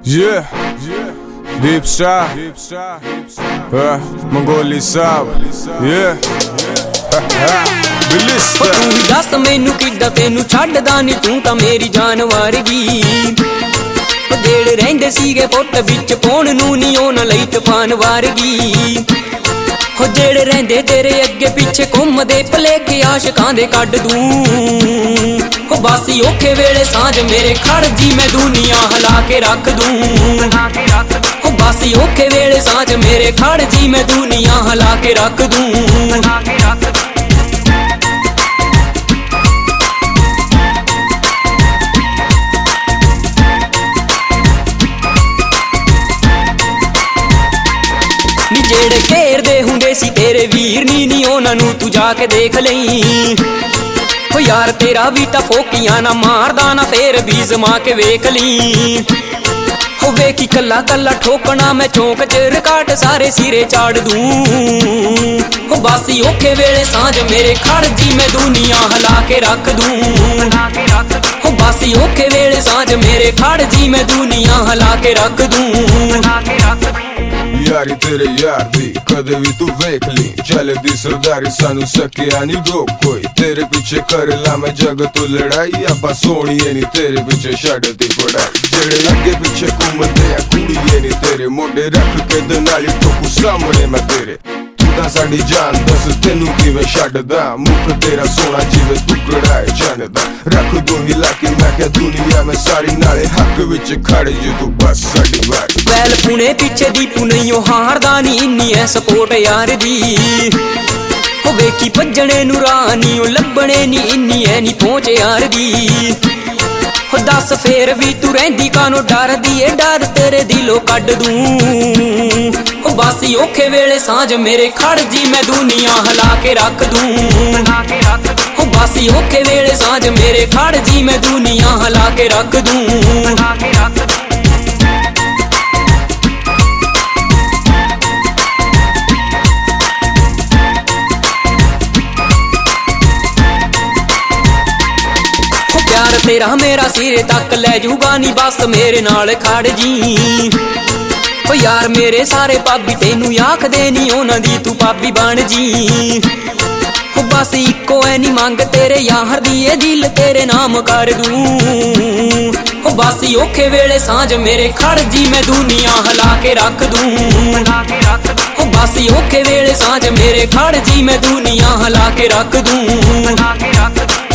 Yeah, deep star, Mongoli Saab, yeah, Bilista. तू ही दस मैनू किदा तेनू छड्डदा नी, तू तां मेरी जान वारगी। जेड़े रहिंदे सीगे पुੱਤ विच पाउण नूं नी ओना लई तूफान वारगी। हो जेड़े रहिंदे तेरे अगे पिछे घुमदे भलेखे आशिकां दे कढ दूं। हो बासी औखे वेले सांझ मेरे खड़ जी मैं दुनिया हिला के रख दूं। हो बासी औखे वेले सांझ मेरे खड़ जी मैं दुनिया हिला के रख दूं। जेड़े घेरदे हुंदे सी तेरे वीर नी ओना नूं तू जाके देख लई। हो यार तेरा भी तां फोकियां ना मारदा ना, फेर भी जमा के वेख ली। हो वेखी कल्ला कल्ला ठोकना मैं चौंक च रिकाट सारे सिरे चाड़ दूं। हो बासी औखे वेले सांझ मेरे खड़ जी मैं दुनिया हिला के रख दूं। हो बासी औखे वेले सांझ मेरे खड़ जी मैं दुनिया हिला के रख दूं। यारी तेरे यार दी कदे भी तू वेख ली, चलदी सरदारी सानू सकिया नी रोक कोई। तेरे पीछे कर ला मैं जग तो लड़ाई, आपां सोहणीए नी तेरे पीछे छड्डदी पढ़ाई। जेड़े अगे पीछे घूमदे आ कुड़ीए नी तेरे मोढे रख के दनाली ठोकू सामने मैं तेरे। तू साडी जान दस तेनू किवें छड्डदा, मुख तेरा सोना जिवें टुकड़ा है चन्न दा। रख दूं हिला के मैं क्या दुनिया में सारी, नाले हक विच खड़ जे तू बस साडी वारी। बैल पुणे पीछे दी पुनइयो हारदा नी, इन्नी है सपोर्ट यार दी। हो वेखी भज्जणे नूं राह नी ओ लभणे नी, इन्नी है नी पहुंच यार दी। हो दस फेर भी तू रहिंदी कानो डरदी ए, डर तेरे दिलों कढ दूं। हो बासी औखे वेले सांझ मेरे खड़ जी मैं दुनिया हिला के रख दूं। हो बासी औखे वेले सांझ मेरे खड़ जी मैं दुनिया हिला के रख दूं। प्यार तेरा मेरा सिरे तक ले जूगा नी, बस मेरे नाल खड़ जी। ओ यार मेरे सारे भाभी तेनू आखदे नी, ओना दी तू भाभी बन जी। ओ बस इको है नी मंग तेरे यार दी, ए दिल तेरे नाम कर दूं। ओ बस औखे वेले सांझ मेरे खड़ जी मैं दुनिया हिला के रख दूं। ओ बस औखे वेले सांझ मेरे खड़ जी मैं दुनिया हिला के रख दूं।